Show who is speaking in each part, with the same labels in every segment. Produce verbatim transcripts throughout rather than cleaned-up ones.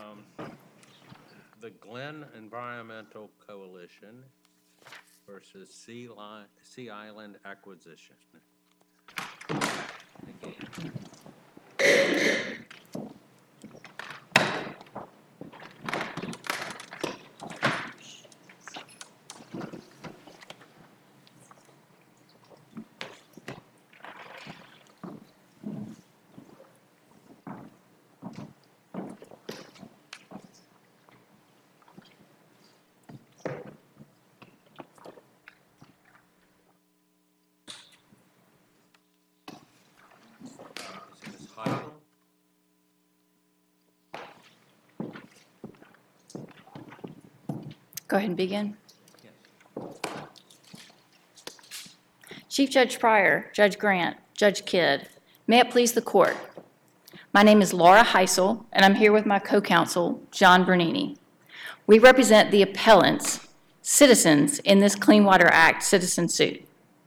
Speaker 1: um, the Glen Environmental Coalition versus Sea, Li- sea Island Acquisition. Heisel?
Speaker 2: Go ahead and begin.
Speaker 1: Yes.
Speaker 2: Chief Judge Pryor, Judge Grant, Judge Kidd, may it please the court. My name is Laura Heisel, and I'm here with my co-counsel, John Bernini. We represent the appellants, citizens in this Clean Water Act citizen suit.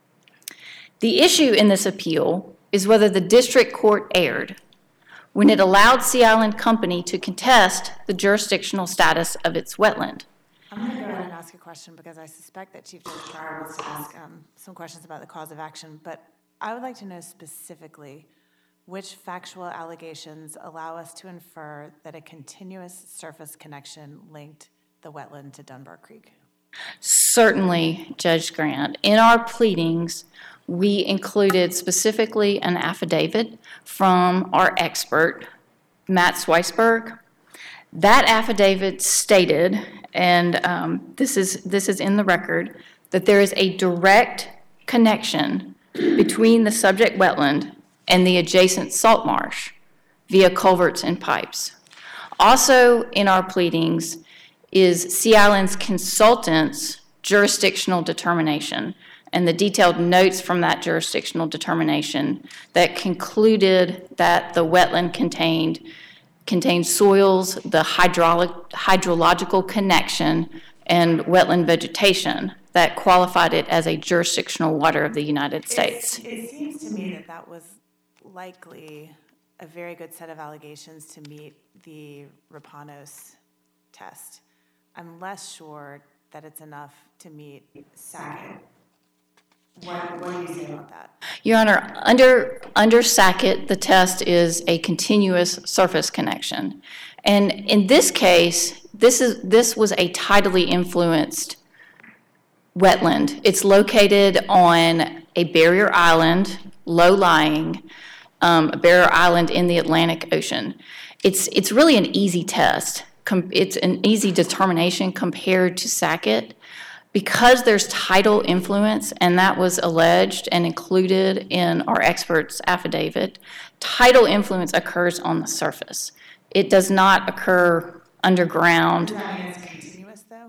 Speaker 2: The issue in this appeal is whether the district court erred when it allowed Sea Island Company to contest the jurisdictional status of its wetland.
Speaker 3: I'm going to go ahead and ask a question because I suspect that Chief Judge Pryor wants to ask um, some questions about the cause of action, but I would like to know specifically which factual allegations allow us to infer that a continuous surface connection linked the wetland to Dunbar Creek.
Speaker 2: Certainly, Judge Grant. In our pleadings, we included specifically an affidavit from our expert, Matt Sweisberg. That affidavit stated, and um, this is this is in the record, that there is a direct connection between the subject wetland and the adjacent salt marsh via culverts and pipes. Also in our pleadings is Sea Island's consultant's jurisdictional determination and the detailed notes from that jurisdictional determination that concluded that the wetland contained contained soils, the hydraulic, hydrological connection, and wetland vegetation that qualified it as a jurisdictional water of the United States.
Speaker 3: It's, it seems to me that that was likely a very good set of allegations to meet the Rapanos test. I'm less sure that it's enough to meet Sackett. What, what do you say about that?
Speaker 2: Your Honor, under, under Sackett, the test is a continuous surface connection. And in this case, this is this was a tidally influenced wetland. It's located on a barrier island, low-lying, um, a barrier island in the Atlantic Ocean. It's, it's really an easy test. Com- it's an easy determination compared to Sackett. Because there's tidal influence, and that was alleged and included in our expert's affidavit, tidal influence occurs on the surface. It does not occur underground.
Speaker 3: Does that mean it's continuous, though?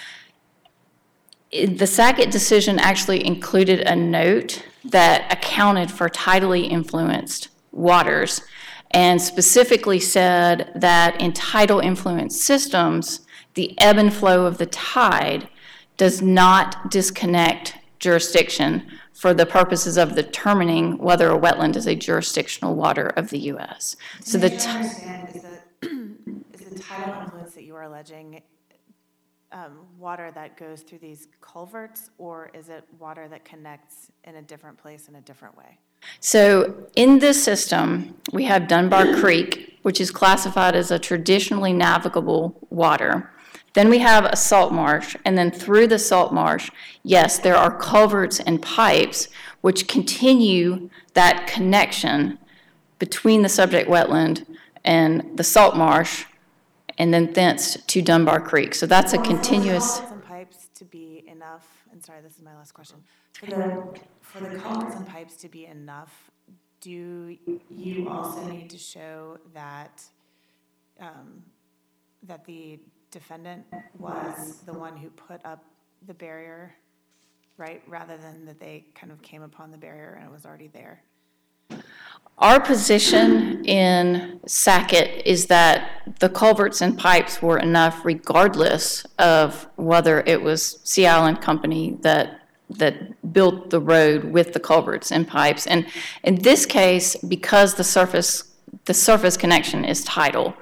Speaker 2: The Sackett decision actually included a note that accounted for tidally influenced waters and specifically said that in tidal influenced systems, the ebb and flow of the tide does not disconnect jurisdiction for the purposes of determining whether a wetland is a jurisdictional water of the U S. So the
Speaker 3: t- understand is the, is the tidal influence that you are alleging um, water that goes through these culverts, or is it water that connects in a different place in a different way?
Speaker 2: So in this system, we have Dunbar Creek, which is classified as a traditionally navigable water. Then we have a salt marsh, and then through the salt marsh, yes, there are culverts and pipes which continue that connection between the subject wetland and the salt marsh, and then thence to Dunbar Creek. So that's a continuous.
Speaker 3: For the culverts and pipes to be enough, and sorry, this is my last question. For the, for the culverts and pipes to be enough, do you also need to show that um, that the defendant was the one who put up the barrier, right, rather than that they kind of came upon the barrier and it was already there?
Speaker 2: Our position in Sackett is that the culverts and pipes were enough regardless of whether it was Sea Island Company that that built the road with the culverts and pipes. And in this case, because the surface the surface connection is tidal,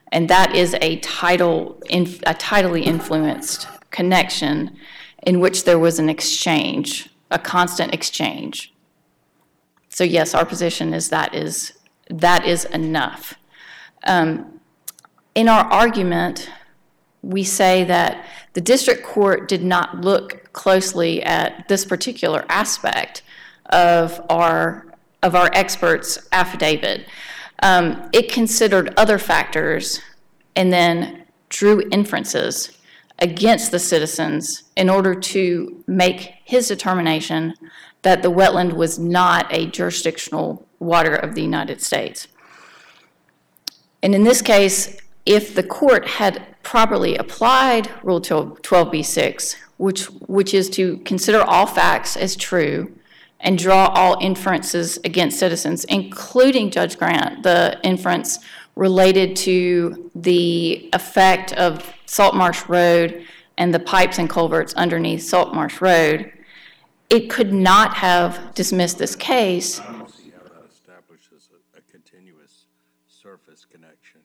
Speaker 2: And that is a title, a tidally influenced connection in which there was an exchange, a constant exchange. So yes, our position is that is, that is enough. Um, in our argument, we say that the district court did not look closely at this particular aspect of our, of our expert's affidavit. Um, it considered other factors and then drew inferences against the citizens in order to make his determination that the wetland was not a jurisdictional water of the United States. And in this case, if the court had properly applied Rule twelve B six, which, which is to consider all facts as true and draw all inferences against citizens, including Judge Grant, the inference related to the effect of Saltmarsh Road and the pipes and culverts underneath Saltmarsh Road, it could not have dismissed this case.
Speaker 1: I don't see how that establishes a, a continuous surface connection.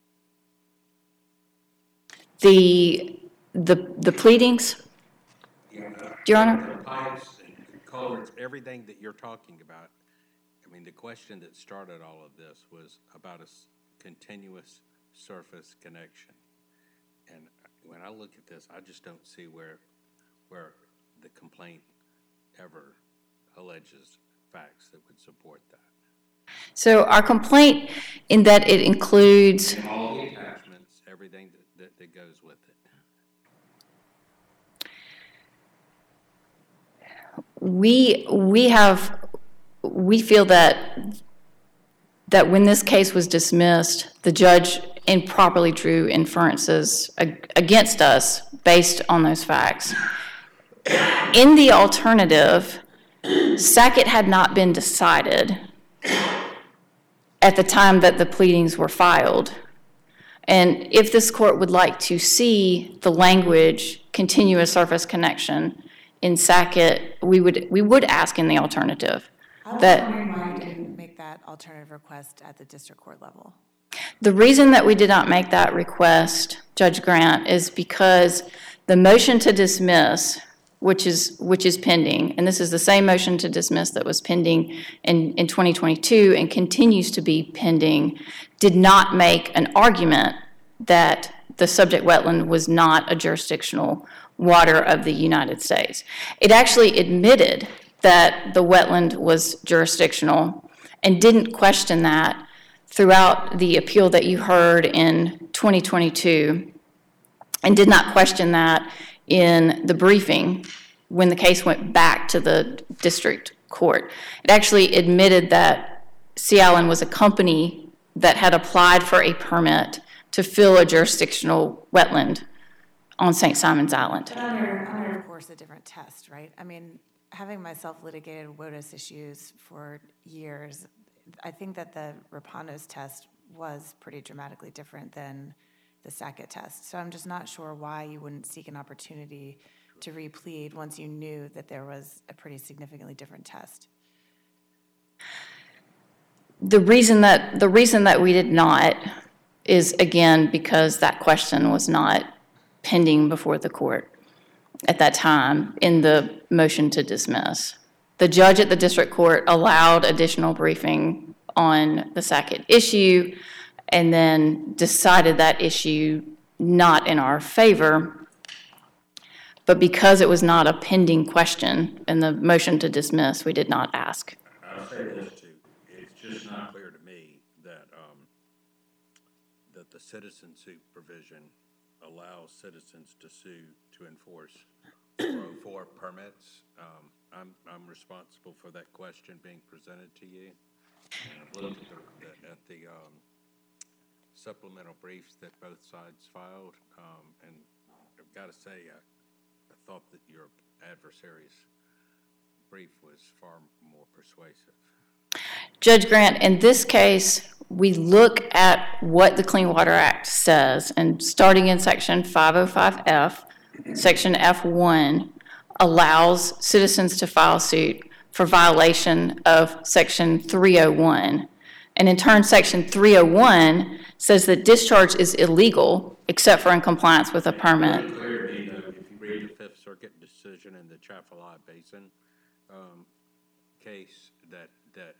Speaker 2: The, the, the pleadings,
Speaker 1: Yeah, uh,
Speaker 2: Your Honor?
Speaker 1: the pipes and culverts, everything that you're talking about, I mean, the question that started all of this was about a s- continuous surface connection. And when I look at this, I just don't see where, where the complaint ever alleges facts that would support that.
Speaker 2: So our complaint, in that it includes
Speaker 1: All the attachments, everything that, that, that goes with it.
Speaker 2: We, we have, we feel that, that when this case was dismissed, the judge improperly drew inferences ag- against us based on those facts. In the alternative, Sackett had not been decided at the time that the pleadings were filed. And if this court would like to see the language continuous surface connection in Sackett, we would we would ask in the alternative.
Speaker 3: I was
Speaker 2: That
Speaker 3: wondering why you didn't make that alternative request at the district court level.
Speaker 2: the reason that we did not make that request, Judge Grant, is because the motion to dismiss, which is which is pending, and this is the same motion to dismiss that was pending in, in twenty twenty-two and continues to be pending, did not make an argument that the subject wetland was not a jurisdictional water of the United States. It actually admitted that the wetland was jurisdictional and didn't question that throughout the appeal that you heard in twenty twenty-two, and did not question that in the briefing when the case went back to the district court. It actually admitted that Sea Island was a company that had applied for a permit to fill a jurisdictional wetland on Saint Simon's Island.
Speaker 3: But under, under, of course, a different test, right? I mean, having myself litigated WOTUS issues for years, I think that the Rapanos test was pretty dramatically different than the Sackett test. So I'm just not sure why you wouldn't seek an opportunity to replead once you knew that there was a pretty significantly different test.
Speaker 2: The reason that the reason that we did not is, again, because that question was not pending before the court at that time in the motion to dismiss. The judge at the district court allowed additional briefing on the Sackett issue and then decided that issue not in our favor. But because it was not a pending question in the motion to dismiss, we did not ask.
Speaker 1: I'll say this too, it's just not clear to me that, um, that the citizen suit provision allows citizens to sue to enforce four oh four permits. Um, I'm, I'm responsible for that question being presented to you. And I've looked at the, the- at the, um, supplemental briefs that both sides filed, um, and I've got to say, I, I thought that your adversary's brief was far more persuasive.
Speaker 2: Judge Grant, in this case, we look at what the Clean Water Act says, and starting in Section five oh five F, Section F one allows citizens to file suit for violation of Section three oh one. And in turn, Section three oh one says that discharge is illegal except for in compliance with a permit.
Speaker 1: It's clear to me, though, if you read the Fifth Circuit decision in the Chaffalaya Basin um, case, that that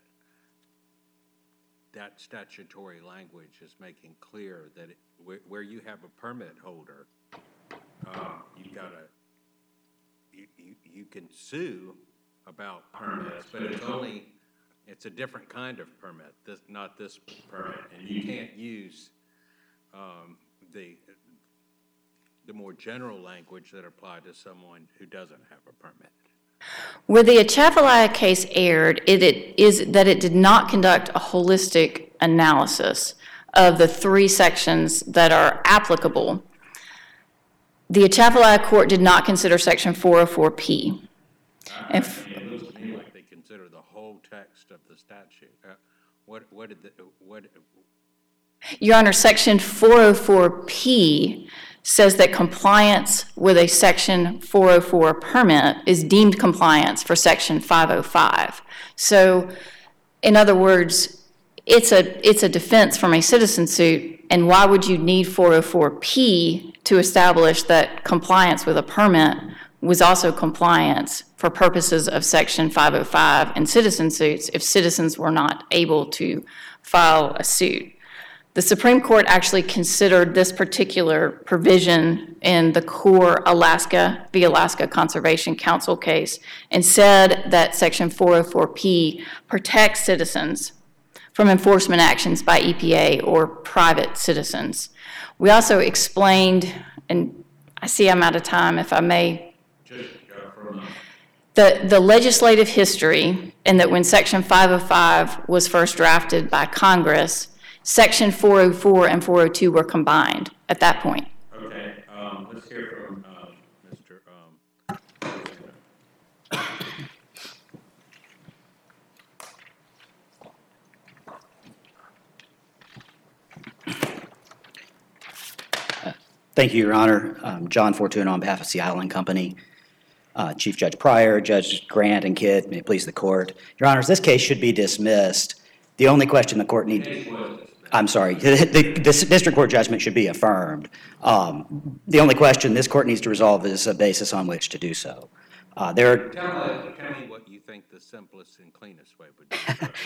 Speaker 1: that statutory language is making clear that it, where, where you have a permit holder, um, you gotta you, you you can sue about permits, but it's only it's a different kind of permit. This not this permit, and you can't use um, the the more general language that apply to someone who doesn't have a permit.
Speaker 2: Where the Atchafalaya case erred, it, it is that it did not conduct a holistic analysis of the three sections that are applicable. The Atchafalaya court did not consider Section four oh four P.
Speaker 1: And it looks to me like they consider the whole text of the statute. Uh, what what did the what?
Speaker 2: Your Honor, Section four oh four P says that compliance with a Section four oh four permit is deemed compliance for Section five oh five. So, in other words, it's a it's a defense from a citizen suit, and why would you need four oh four P to establish that compliance with a permit was also compliance for purposes of Section five oh five in citizen suits if citizens were not able to file a suit? The Supreme Court actually considered this particular provision in the Core Alaska v. Alaska Conservation Council case and said that Section four oh four P protects citizens from enforcement actions by E P A or private citizens. We also explained, and I see I'm out of time, if I may, the, the legislative history, and that when Section five oh five was first drafted by Congress, Section four oh four and four oh two were combined at that point.
Speaker 1: Okay, um, let's hear from um, Mister Um,
Speaker 4: Thank you, Your Honor. Um, John Fortuna on behalf of Sea Island Company. Uh, Chief Judge Pryor, Judge Grant, and Kidd, may it please the court. Your Honors, this case should be dismissed. The only question the court needs... I'm sorry, the, the, the district court judgment should be affirmed. Um, the only question this court needs to resolve is a basis on which to do so. Uh, there are,
Speaker 1: tell, me, tell me what you think the simplest and cleanest way would be.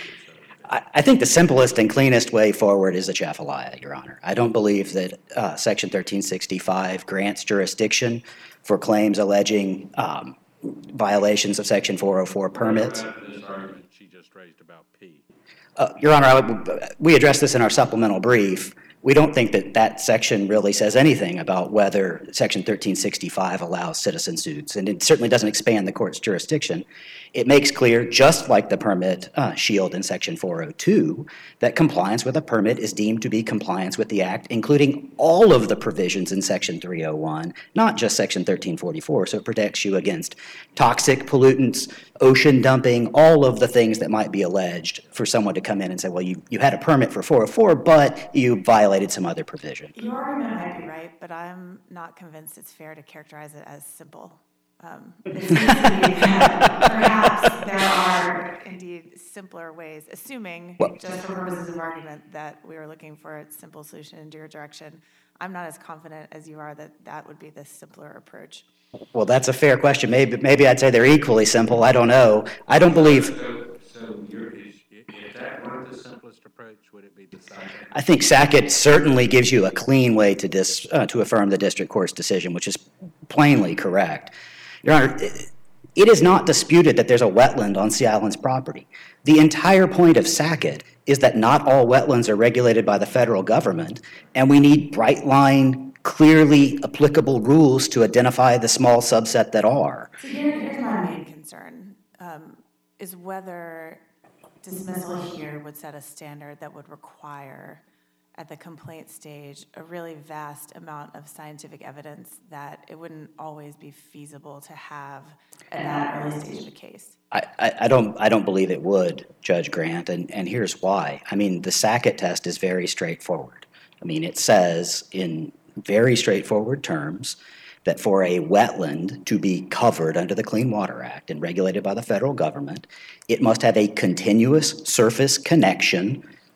Speaker 4: I, I think the simplest and cleanest way forward is Atchafalaya, Your Honor. I don't believe that uh, Section thirteen sixty-five grants jurisdiction for claims alleging um, violations of Section four oh four permits.
Speaker 1: This argument she just raised about P.
Speaker 4: Uh, Your Honor, I would, we addressed this in our supplemental brief. We don't think that that section really says anything about whether Section thirteen sixty-five allows citizen suits, and it certainly doesn't expand the court's jurisdiction. It makes clear, just like the permit uh, shield in Section four oh two, that compliance with a permit is deemed to be compliance with the Act, including all of the provisions in Section three oh one, not just Section thirteen forty-four, so it protects you against toxic pollutants, ocean dumping, all of the things that might be alleged for someone to come in and say, well, you, you had a permit for four oh four, but you violated some other provision.
Speaker 3: Your argument might be right, but I'm not convinced it's fair to characterize it as simple. Um, it seems to be that perhaps there are indeed simpler ways, assuming,
Speaker 4: Well,
Speaker 3: just for purposes of argument, that we are looking for a simple solution in your direction. I'm not as confident as you are that that would be the simpler approach.
Speaker 4: Well, that's a fair question. Maybe, maybe I'd say they're equally simple. I don't know. I don't believe...
Speaker 1: So, so you're, is, if that were the simplest approach, would it be the second?
Speaker 4: I think Sackett certainly gives you a clean way to dis, uh, to affirm the district court's decision, which is plainly correct. Your Honor, it is not disputed that there's a wetland on Sea Island's property. The entire point of Sackett is that not all wetlands are regulated by the federal government, and we need bright line, clearly applicable rules to identify the small subset that are.
Speaker 3: So here, here's my main concern, um, is whether dismissal here would set a standard that would require, at the complaint stage, a really vast amount of scientific evidence that it wouldn't always be feasible to have at that early stage of the case.
Speaker 4: I, I, I don't I don't believe it would, Judge Grant, and, and here's why. I mean, the Sackett test is very straightforward. I mean, it says in very straightforward terms that for a wetland to be covered under the Clean Water Act and regulated by the federal government, it must have a continuous surface connection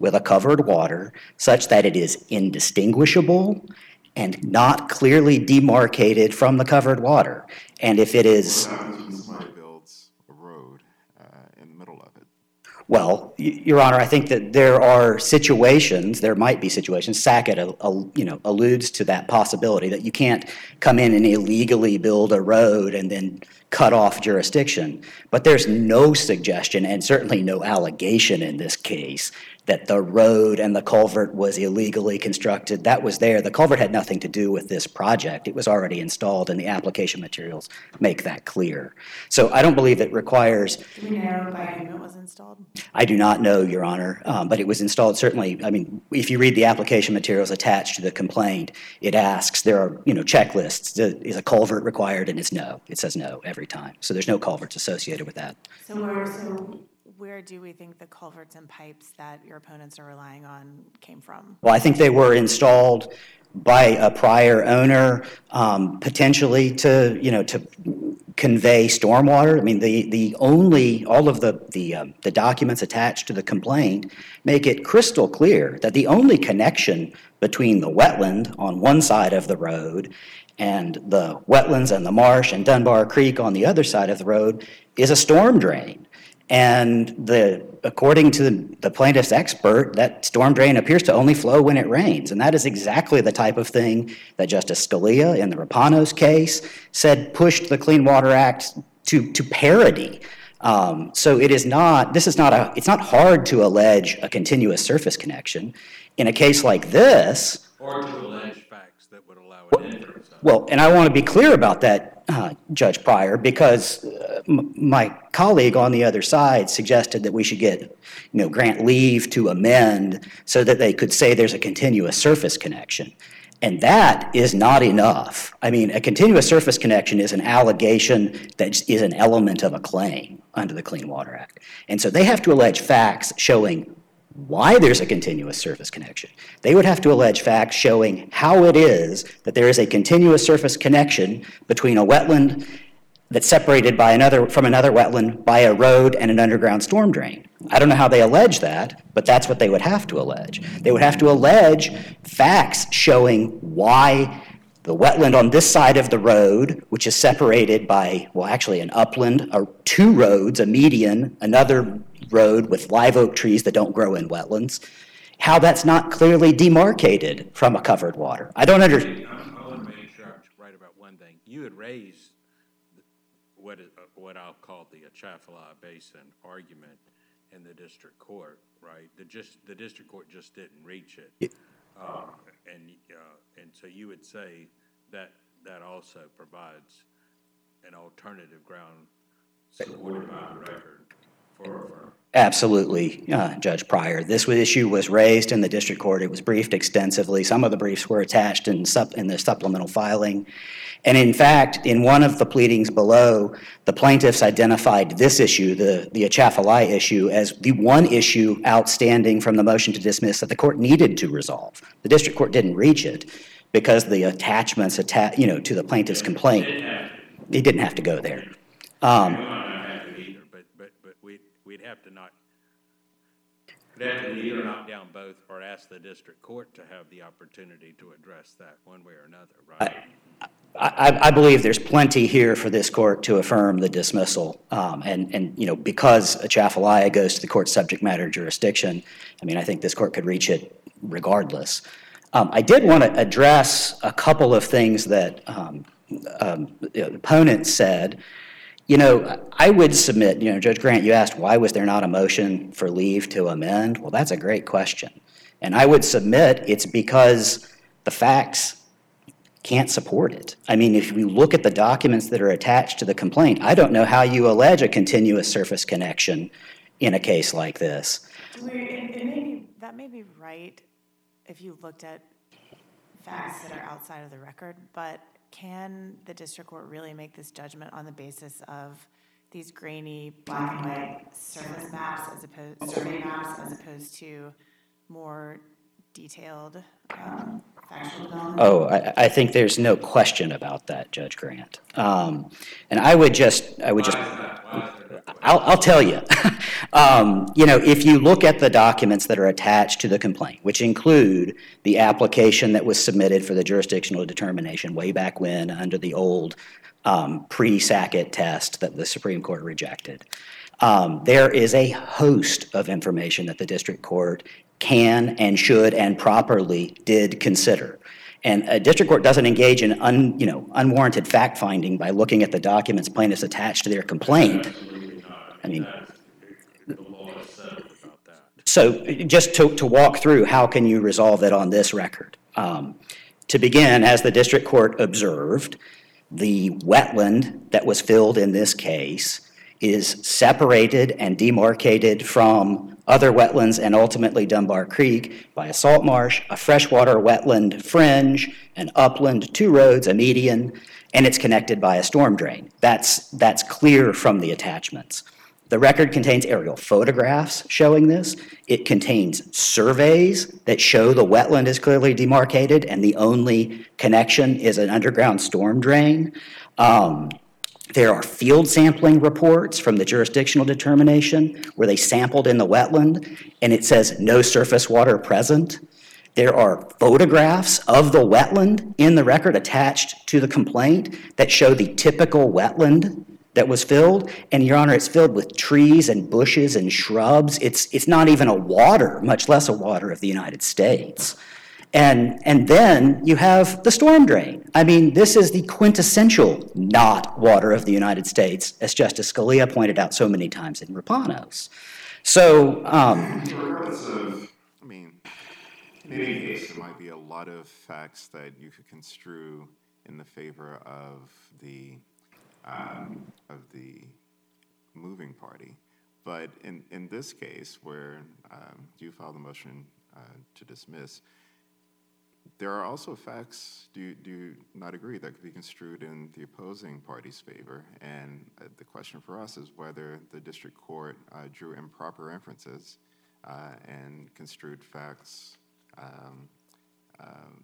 Speaker 4: with a covered water such that it is indistinguishable and not clearly demarcated from the covered water. And if it is,
Speaker 5: What happens when somebody builds a road uh, in the middle of it?
Speaker 4: well, y- Your Honor, I think that there are situations, there might be situations, Sackett, uh, uh, you know, alludes to that possibility that you can't come in and illegally build a road and then cut off jurisdiction. But there's no suggestion, and certainly no allegation in this case, that the road and the culvert was illegally constructed. That was there. The culvert had nothing to do with this project. It was already installed, and the application materials make that clear. So I don't believe it requires,
Speaker 3: Do we know by whom it was installed?
Speaker 4: I do not know, Your Honor, um, but it was installed certainly, I mean, if you read the application materials attached to the complaint, it asks, there are, you know, checklists. Is a culvert required? And it's no. It says no every time. So there's no culverts associated with that.
Speaker 3: So where, so where do we think the culverts and pipes that your opponents are relying on came from?
Speaker 4: Well, I think they were installed by a prior owner, um, potentially to, you know, to convey stormwater. I mean, the, the only, all of the, the, um, the documents attached to the complaint make it crystal clear that the only connection between the wetland on one side of the road and the wetlands and the marsh and Dunbar Creek on the other side of the road is a storm drain. And the, according to the plaintiff's expert, that storm drain appears to only flow when it rains. And that is exactly the type of thing that Justice Scalia in the Rapanos case said pushed the Clean Water Act to, to parity. Um, so it is not, this is not a, it's not hard to allege a continuous surface connection. In a case like this,
Speaker 1: Or to allege facts that would allow an inference of it.
Speaker 4: well, and I want to be clear about that, uh, Judge Pryor, because uh, m- my colleague on the other side suggested that we should get, you know, grant leave to amend so that they could say there's a continuous surface connection. And that is not enough. I mean, a continuous surface connection is an allegation that is an element of a claim under the Clean Water Act. And so they have to allege facts showing why there's a continuous surface connection. They would have to allege facts showing how it is that there is a continuous surface connection between a wetland that's separated by another, from another wetland by a road and an underground storm drain. I don't know how they allege that, but that's what they would have to allege. They would have to allege facts showing why the wetland on this side of the road, which is separated by, well, actually an upland, or two roads, a median, another road with live oak trees that don't grow in wetlands, how that's not clearly demarcated from a covered water. I don't understand.
Speaker 1: I want to make sure I'm right about one thing. You had raised the- what is, uh, what I'll call the Atchafalaya Basin argument in the district court, right? The just, the district court just didn't reach it. Um, And, uh, and so you would say that that also provides an alternative ground supported by the record for affirmation.
Speaker 4: Absolutely, uh, Judge Pryor. This was- issue was raised in the district court. It was briefed extensively. Some of the briefs were attached in, sup- in the supplemental filing. And in fact, in one of the pleadings below, the plaintiffs identified this issue, the, the Atchafalaya issue, as the one issue outstanding from the motion to dismiss that the court needed to resolve. The district court didn't reach it because the attachments, atta- you know, to the plaintiff's complaint, it didn't have to go there. Um,
Speaker 1: We might not have to either, but, but, but we'd, we'd have to not, we'd have to either knock down both or ask the district court to have the opportunity to address that one way or another, right?
Speaker 4: I, I believe there's plenty here for this court to affirm the dismissal. Um, and, and, you know, because Atchafalaya goes to the court's subject matter jurisdiction, I mean, I think this court could reach it regardless. Um, I did want to address a couple of things that um, um, the opponent said. You know, I would submit, you know, Judge Grant, you asked why was there not a motion for leave to amend? Well, that's a great question. And I would submit it's because the facts can't support it. I mean, if you look at the documents that are attached to the complaint, I don't know how you allege a continuous surface connection in a case like this.
Speaker 3: Do we, it, it may be, that may be right if you looked at facts that are outside of the record, but can the district court really make this judgment on the basis of these grainy black and white surface maps as opposed, survey maps as opposed to more detailed um, factual development?
Speaker 4: Oh, I, I think there's no question about that, Judge Grant. Um, and I would just, I would just,
Speaker 1: Why is that? Why is there correctly.
Speaker 4: I'll, I'll tell you. um, you know, if you look at the documents that are attached to the complaint, which include the application that was submitted for the jurisdictional determination way back when under the old um, pre-Sackett test that the Supreme Court rejected, um, there is a host of information that the district court can and should and properly did consider. And a district court doesn't engage in un, you know, unwarranted fact-finding by looking at the documents plaintiffs attached to their complaint.
Speaker 1: Absolutely not.
Speaker 4: I mean,
Speaker 1: That's, the law is settled about that.
Speaker 4: So just to, to walk through, how can you resolve it on this record? Um, to begin, as the district court observed, the wetland that was filled in this case is separated and demarcated from other wetlands and ultimately Dunbar Creek by a salt marsh, a freshwater wetland fringe, an upland, two roads, a median, and it's connected by a storm drain. That's, that's clear from the attachments. The record contains aerial photographs showing this. It contains surveys that show the wetland is clearly demarcated and the only connection is an underground storm drain. Um, There are field sampling reports from the jurisdictional determination where they sampled in the wetland and it says no surface water present. There are photographs of the wetland in the record attached to the complaint that show the typical wetland that was filled. And Your Honor, it's filled with trees and bushes and shrubs. It's, it's not even a water, much less a water of the United States. And, and then you have the storm drain. I mean, this is the quintessential not water of the United States, as Justice Scalia pointed out so many times in Rapanos. So, um,
Speaker 5: Regardless of, I mean, in any case, there might be a lot of facts that you could construe in the favor of the um, of the moving party. But in, in this case, where um, you filed a motion uh, to dismiss, there are also facts, do you, do you not agree, that could be construed in the opposing party's favor? And uh, the question for us is whether the district court uh, drew improper inferences uh, and construed facts um, um,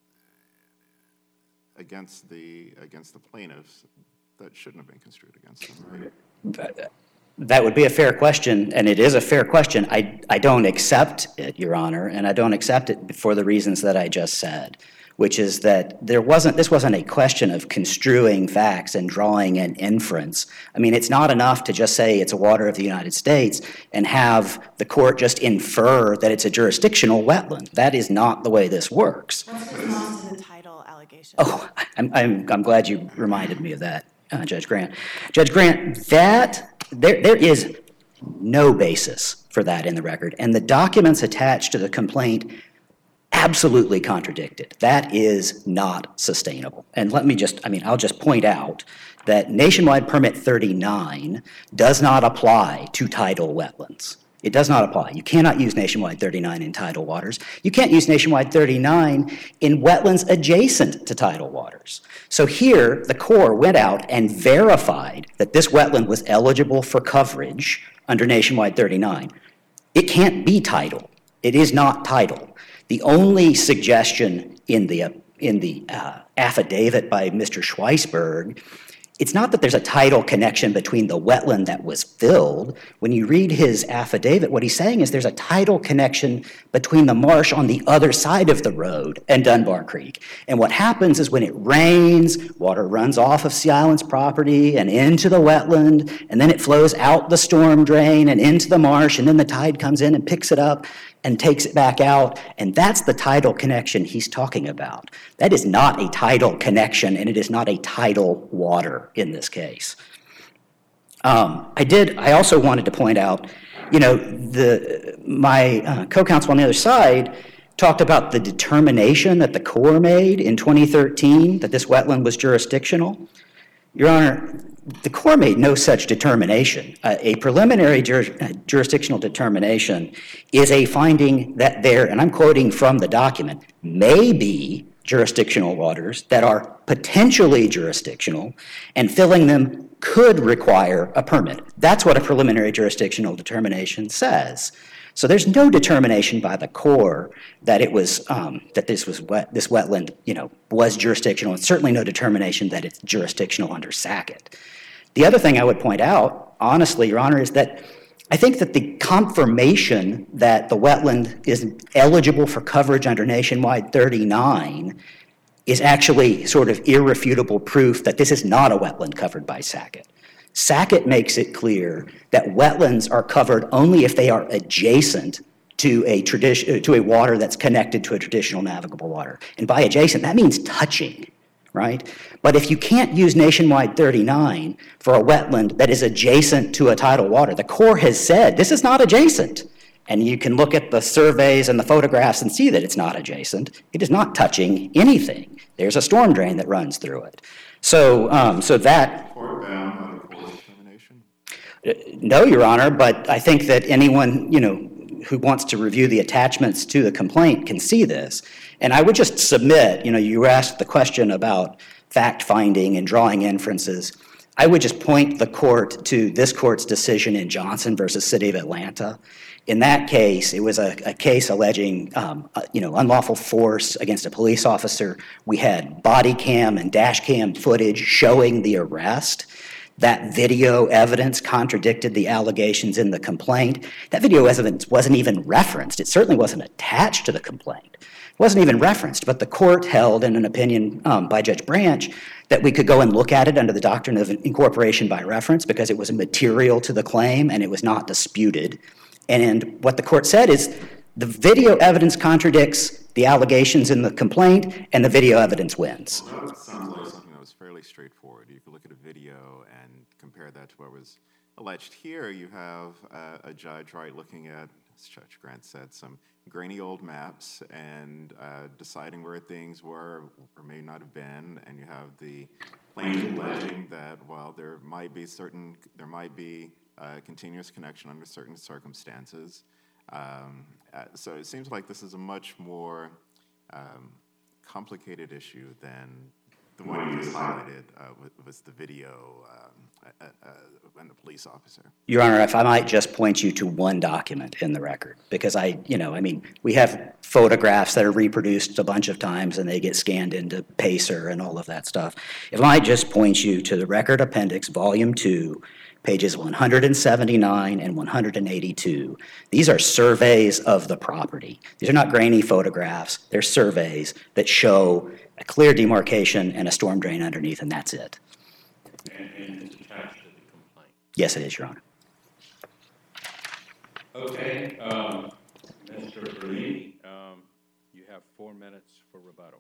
Speaker 5: against the against the plaintiffs that shouldn't have been construed against them, right?
Speaker 4: that would be a fair question, and it is a fair question. I, I don't accept it, Your Honor, and I don't accept it for the reasons that I just said, which is that there wasn't, this wasn't a question of construing facts and drawing an inference. I mean, it's not enough to just say it's a water of the United States and have the court just infer that it's a jurisdictional wetland. That is not the way this works.
Speaker 3: What's the response to the title allegation?
Speaker 4: Oh, I'm, I'm, I'm glad you reminded me of that, uh, Judge Grant. Judge Grant, that, there, there is no basis for that in the record, and the documents attached to the complaint absolutely contradicted. That is not sustainable. And let me just, I mean, I'll just point out that Nationwide Permit thirty-nine does not apply to tidal wetlands. It does not apply. You cannot use Nationwide thirty-nine in tidal waters. You can't use Nationwide thirty-nine in wetlands adjacent to tidal waters. So here, the Corps went out and verified that this wetland was eligible for coverage under Nationwide thirty-nine. It can't be tidal. It is not tidal. The only suggestion in the, uh, in the uh, affidavit by Mister Schweisberg, it's not that there's a tidal connection between the wetland that was filled. When you read his affidavit, what he's saying is there's a tidal connection between the marsh on the other side of the road and Dunbar Creek. And what happens is when it rains, water runs off of Sea Island's property and into the wetland, and then it flows out the storm drain and into the marsh, and then the tide comes in and picks it up and takes it back out, and that's the tidal connection he's talking about. That is not a tidal connection, and it is not a tidal water in this case. Um, I did, I also wanted to point out, you know, the, my uh, co-counsel on the other side talked about the determination that the Corps made in twenty thirteen that this wetland was jurisdictional. Your Honor, the Corps made no such determination. Uh, a preliminary jur uh, jurisdictional determination is a finding that there, and I'm quoting from the document, may be jurisdictional waters that are potentially jurisdictional, and filling them could require a permit. That's what a preliminary jurisdictional determination says. So there's no determination by the Corps that it was um, that this was wet, this wetland, you know, was jurisdictional, and certainly no determination that it's jurisdictional under Sackett. The other thing I would point out honestly, Your Honor, is that I think that the confirmation that the wetland is eligible for coverage under Nationwide thirty-nine is actually sort of irrefutable proof that this is not a wetland covered by Sackett. Sackett makes it clear that wetlands are covered only if they are adjacent to a tradition, to a water that's connected to a traditional navigable water. And by adjacent, that means touching, right? But if you can't use Nationwide thirty-nine for a wetland that is adjacent to a tidal water, the Corps has said this is not adjacent. And you can look at the surveys and the photographs and see that it's not adjacent. It is not touching anything. There's a storm drain that runs through it. So, um, so that.
Speaker 5: Court bound by the Corps' determination?
Speaker 4: Uh, no, Your Honor, but I think that anyone, you know, who wants to review the attachments to the complaint can see this. And I would just submit, you know, you asked the question about fact-finding and drawing inferences. I would just point the court to this court's decision in Johnson versus City of Atlanta. In that case, it was a, a case alleging, um, uh, you know, unlawful force against a police officer. We had body cam and dash cam footage showing the arrest. That video evidence contradicted the allegations in the complaint. That video evidence wasn't even referenced. It certainly wasn't attached to the complaint. It wasn't even referenced, but the court held in an opinion um, by Judge Branch that we could go and look at it under the doctrine of incorporation by reference because it was material to the claim and it was not disputed. And what the court said is the video evidence contradicts the allegations in the complaint and the video evidence wins.
Speaker 5: Well, that sounds like something that was fairly straightforward. You could look at a video and compare that to what was alleged here. You have uh, a judge, right, looking at, as Judge Grant said, some grainy old maps and uh, deciding where things were or may not have been, and you have the plaintiff alleging that, well, there might be certain, there might be a continuous connection under certain circumstances. Um, uh, so it seems like this is a much more um, complicated issue than the one you just highlighted uh, with, with the video um, uh, uh, and the police officer.
Speaker 4: Your Honor, if I might just point you to one document in the record, because I, you know, I mean, we have photographs that are reproduced a bunch of times and they get scanned into Pacer and all of that stuff. If I might just point you to the Record Appendix, Volume two, pages one hundred seventy-nine and one hundred eighty-two. These are surveys of the property. These are not grainy photographs. They're surveys that show a clear demarcation and a storm drain underneath, and that's it.
Speaker 1: And, and it's attached to the complaint.
Speaker 4: Yes, it is, Your Honor.
Speaker 1: Okay, um, Mister Bernini, um, you have four minutes for rebuttal.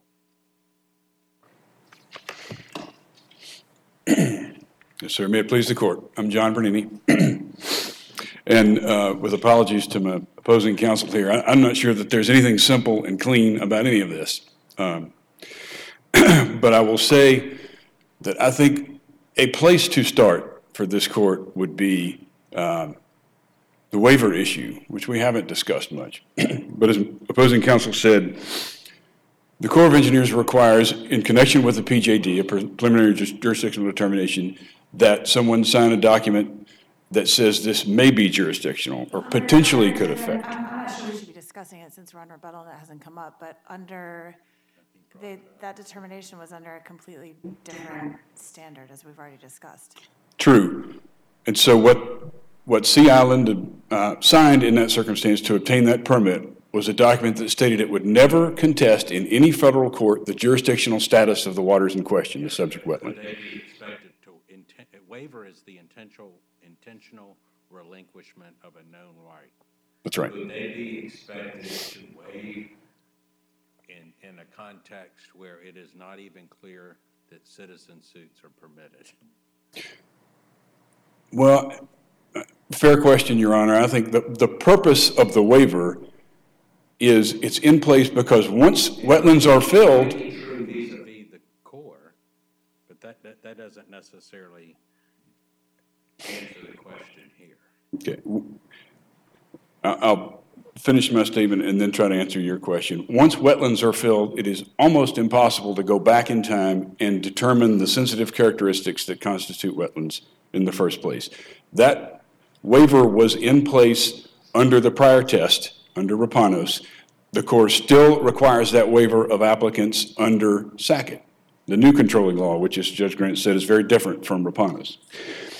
Speaker 6: Yes, sir. May it please the court. I'm John Bernini. And uh, with apologies to my opposing counsel here, I, I'm not sure that there's anything simple and clean about any of this. Um, but I will say that I think a place to start for this court would be um, the waiver issue, which we haven't discussed much. But as opposing counsel said, the Corps of Engineers requires, in connection with the P J D, a preliminary jurisdictional determination, that someone sign a document that says this may be jurisdictional or potentially could affect.
Speaker 3: I'm I'm not sure we should be discussing it since we're on rebuttal and it hasn't come up, but under, the, that determination was under a completely different standard, as we've already discussed.
Speaker 6: True. And so what, what Sea Island uh, signed in that circumstance to obtain that permit was a document that stated it would never contest in any federal court the jurisdictional status of the waters in question, the subject wetland.
Speaker 1: Would they be expected to, inten- waiver is the intentional, intentional relinquishment of a known right.
Speaker 6: That's right.
Speaker 1: Would they be expected to waive in, in a context where it is not even clear that citizen suits are permitted?
Speaker 6: Well, uh, fair question, Your Honor. I think the, the purpose of the waiver is it's in place because once wetlands are filled.
Speaker 1: It may be true vis-a-vis the Corps, but that, that, that doesn't necessarily answer the question here.
Speaker 6: Okay. I- I'll finish my statement and then try to answer your question. Once wetlands are filled, it is almost impossible to go back in time and determine the sensitive characteristics that constitute wetlands in the first place. That waiver was in place under the prior test, under Rapanos. The Corps still requires that waiver of applicants under Sackett, the new controlling law, which, as Judge Grant said, is very different from Rapanos.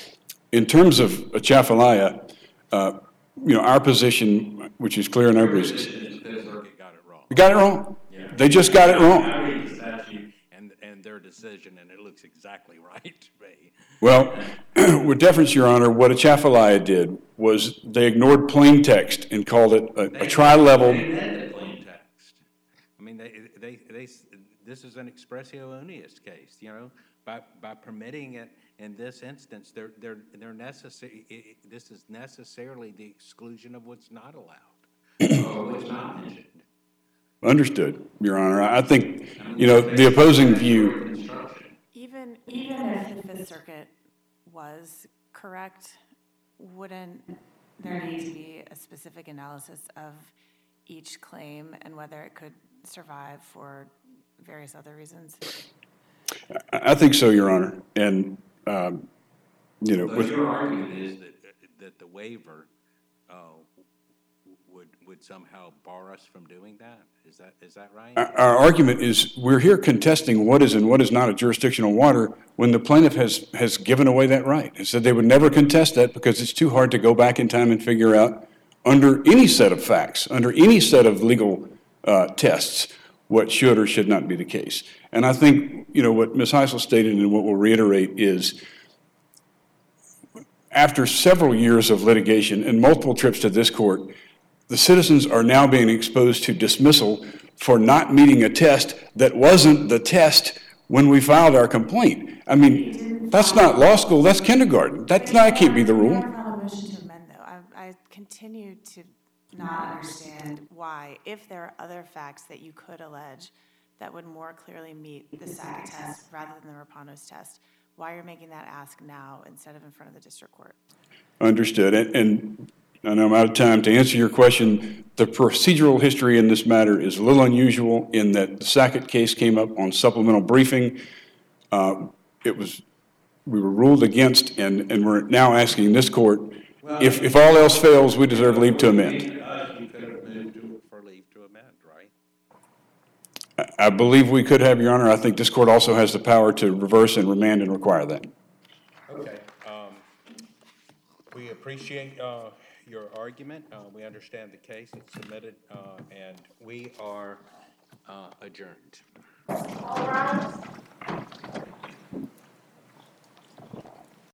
Speaker 6: in terms of Atchafalaya, uh, you know, our position, which is clear in our briefs,
Speaker 1: The Fifth Circuit got it wrong.
Speaker 6: we got it wrong. They just got it wrong.
Speaker 1: I read the statute and, and their decision, and it looks exactly right to me.
Speaker 6: Well, with deference, Your Honor, what Atchafalaya did was they ignored plain text and called it a, a tri-level.
Speaker 1: They amended plain text. I mean, they, they, they, this is an expressio unius case, you know? By, by permitting it in this instance, they're, they're, they're necessary, this is necessarily the exclusion of what's not allowed, or what's not mentioned.
Speaker 6: Understood, Your Honor. I think, you know, the opposing view.
Speaker 3: Even, even if the Fifth Circuit was correct, wouldn't there need to be a specific analysis of each claim and whether it could survive for various other reasons?
Speaker 6: I I think so, Your Honor. And, um, you know,
Speaker 1: But
Speaker 6: with,
Speaker 1: your argument is that, that the waiver, uh, would, would somehow bar us from doing that? Is that, is that right?
Speaker 6: our our argument is we're here contesting what is and what is not a jurisdictional water when the plaintiff has, has given away that right and said they would never contest that because it's too hard to go back in time and figure out under any set of facts, under any set of legal uh, tests, what should or should not be the case. And I think, you know, what Miz Heisel stated and what we'll reiterate is after several years of litigation and multiple trips to this court, the citizens are now being exposed to dismissal for not meeting a test that wasn't the test when we filed our complaint. I mean, that's not law school, that's kindergarten. That's not, that can't be the
Speaker 3: I
Speaker 6: rule.
Speaker 3: never filed a motion to amend, though. I, I continue to not understand why, if there are other facts that you could allege that would more clearly meet the SAC test rather than the Rapanos test, why you're making that ask now instead of in front of the district court.
Speaker 6: Understood. And, and I know I'm out of time. To answer your question, the procedural history in this matter is a little unusual in that the Sackett case came up on supplemental briefing. Uh, it was, we were ruled against, and, and we're now asking this court, if, if all else fails, we deserve leave to amend.
Speaker 1: You could have moved to- for leave to amend, right?
Speaker 6: I believe we could have, Your Honor. I think this court also has the power to reverse and remand and require that.
Speaker 1: Okay. Um, we appreciate, uh, your argument. Uh, we understand the case. It's submitted, uh, and we are, uh, adjourned.
Speaker 7: All rise.